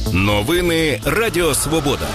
Новини Радіо Свобода.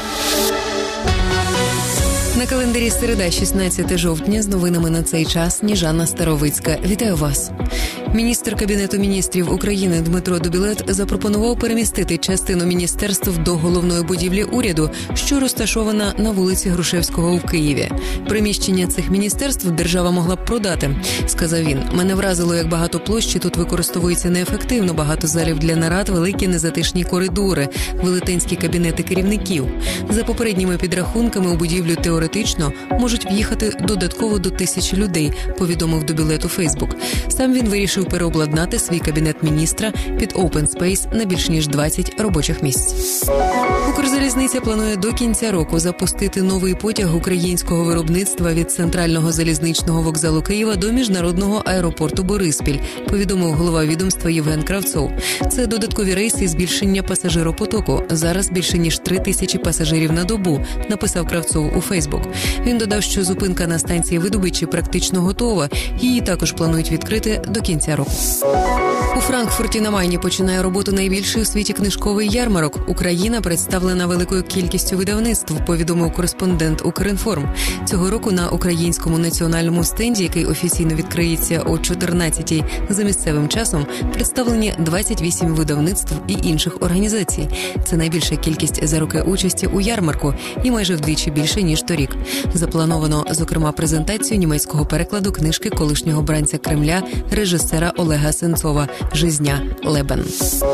На календарі середа, 16 жовтня, з новинами на цей час Сніжана Старовицька. Вітаю вас. Міністр Кабінету міністрів України Дмитро Дубілет запропонував перемістити частину міністерств до головної будівлі уряду, що розташована на вулиці Грушевського у Києві. Приміщення цих міністерств держава могла б продати, сказав він. Мене вразило, як багато площі тут використовується неефективно, багато залів для нарад, великі незатишні коридори, велетенські кабінети керівників. За попередніми підрахунками у будівлю теоретично можуть в'їхати додатково до 1000 людей, повідомив Дубілет у Фейсбук. Сам він вирішив переобладнати свій кабінет міністра під Open Space на більш ніж 20 робочих місць. Укрзалізниця планує до кінця року запустити новий потяг українського виробництва від центрального залізничного вокзалу Києва до міжнародного аеропорту Бориспіль, повідомив голова відомства Євген Кравцов. Це додаткові рейси і збільшення пасажиропотоку. Зараз більше ніж 3000 пасажирів на добу, написав Кравцов у Фейсбук. Він додав, що зупинка на станції видобичі практично готова. Її також планують відкрити до кінця року. У Франкфурті на Майні починає роботу найбільший у світі книжковий ярмарок. Україна представлена великою кількістю видавництв, повідомив кореспондент Укрінформ. Цього року на українському національному стенді, який офіційно відкриється о 14-й за місцевим часом, представлені 28 видавництв і інших організацій. Це найбільша кількість за роки участі у ярмарку і майже вдвічі більше, ніж торік. Заплановано, зокрема, презентацію німецького перекладу книжки колишнього бранця Кремля, режисера Олега Сенцова «Жизня. Лебен».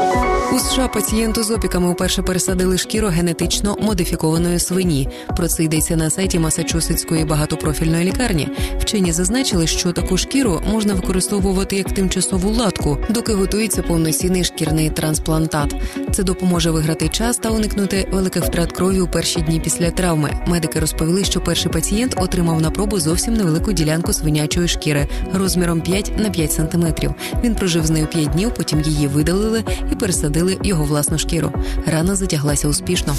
У США пацієнту з опіками вперше пересадили шкіру генетично модифікованої свині. Про це йдеться на сайті Масачусетської багатопрофільної лікарні. Вчені зазначили, що таку шкіру можна використовувати як тимчасову латку, доки готується повноцінний шкірний трансплантат. Це допоможе виграти час та уникнути великих втрат крові у перші дні після травми. Медики розповіли, що перший пацієнт отримав на пробу зовсім невелику ділянку свинячої шкіри розміром 5 на 5 см. Він прожив з нею 5 днів, потім її видалили і пересадили його власну шкіру. Рана затяглася успішно.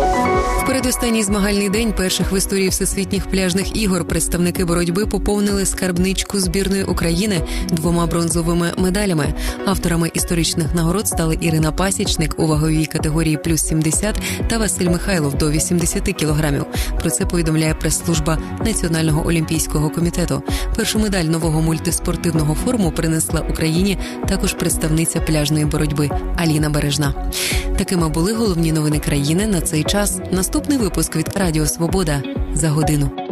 В передостанній змагальний день перших в історії всесвітніх пляжних ігор представники боротьби поповнили скарбничку збірної України 2 бронзовими медалями. Авторами історичних нагород стали Ірина Пасічник у ваговій категорії плюс 70 та Василь Михайлов до 80 кілограмів. Про це повідомляє прес-служба Національного олімпійського комітету. Першу медаль нового мультиспортивного форуму принесла Україні також представниця пляжної боротьби Аліна Бережна. Такими були головні новини країни на цей час. Наступний випуск від Радіо Свобода за годину.